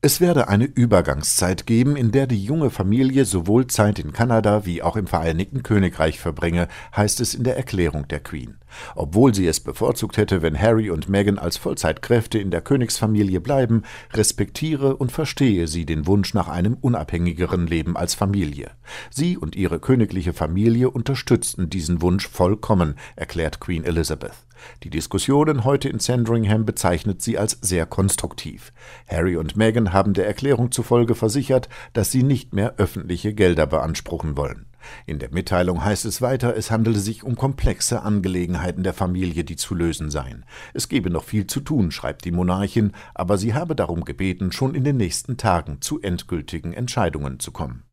Es werde eine Übergangszeit geben, in der die junge Familie sowohl Zeit in Kanada wie auch im Vereinigten Königreich verbringe, heißt es in der Erklärung der Queen. Obwohl sie es bevorzugt hätte, wenn Harry und Meghan als Vollzeitkräfte in der Königsfamilie bleiben, respektiere und verstehe sie den Wunsch nach einem unabhängigeren Leben als Familie. Sie und ihre königliche Familie unterstützten diesen Wunsch vollkommen, erklärt Queen Elizabeth. Die Diskussionen heute in Sandringham bezeichnet sie als sehr konstruktiv. Harry und Meghan haben der Erklärung zufolge versichert, dass sie nicht mehr öffentliche Gelder beanspruchen wollen. In der Mitteilung heißt es weiter, es handele sich um komplexe Angelegenheiten der Familie, die zu lösen seien. Es gebe noch viel zu tun, schreibt die Monarchin, aber sie habe darum gebeten, schon in den nächsten Tagen zu endgültigen Entscheidungen zu kommen.